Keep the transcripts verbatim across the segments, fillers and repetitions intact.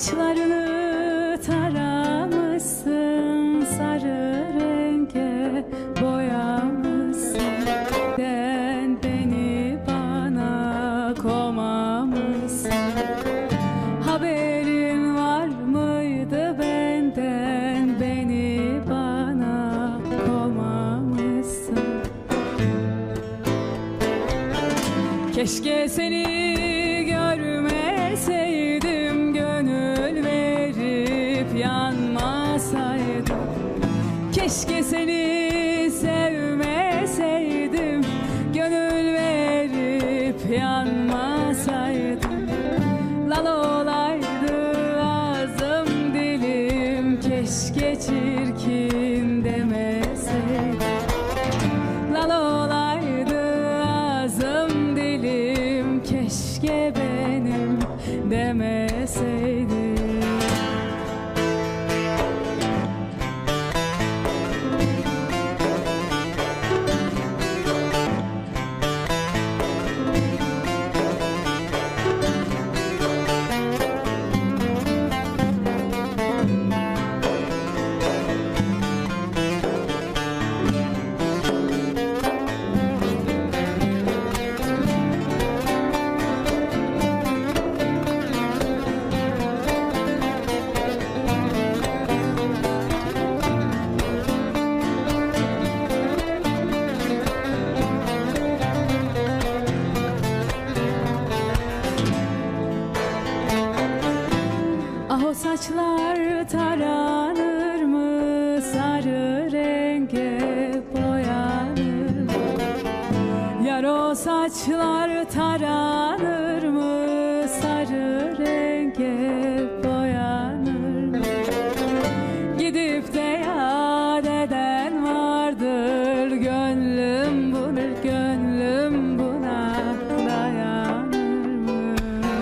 Saçlarını taramışsın, sarı renge boyamışsın. Den beni bana komamışsın. Haberin var mıydı benden, beni bana komamışsın. Keşke seni görmeseydim, gönül verip yanmasaydım. Keşke seni sevmeseydim, gönül verip yanmasaydım. Lal olaydı ağzım dilim, keşke çirkin demeseydim. Lal olaydı ağzım dilim, keşke benim demeseydim. Ah, o saçlar taranır mı, sarı renge boyanır mı? Yar, o saçlar taranır mı, sarı renge boyanır mı? Gidip de yad eden vardır, gönlüm buna, gönlüm buna dayanır mı?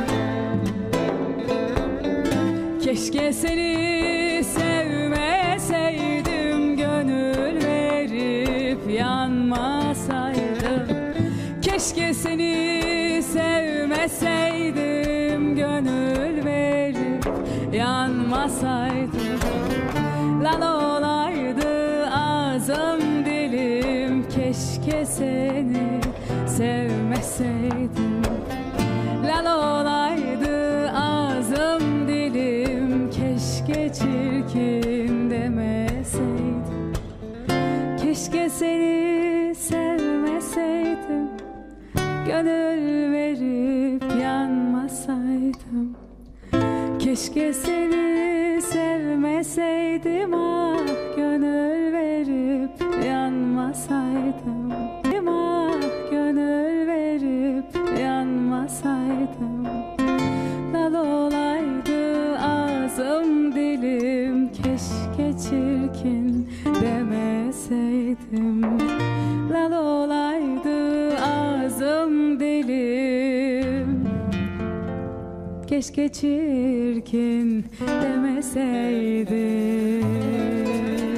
Keşke seni sevmeseydim, gönül verip yanmasaydım. Keşke seni sevmeseydim, gönül verip yanmasaydım. Lal olaydı ağzım dilim, keşke seni sevmeseydim. Lal olaydı ağzım dilim, keşke çirkin demeseydim. Keşke seni sevmeseydim, gönül verip yanmasaydım. Keşke seni sevmeseydim, ah, gönül verip yanmasaydım. Ah, gönül verip yanmasaydım. Lal olaydı ağzım dilim, keşke çirkin demeseydim. Lal olaydı ağzım dilim, keşke çirkin demeseydim.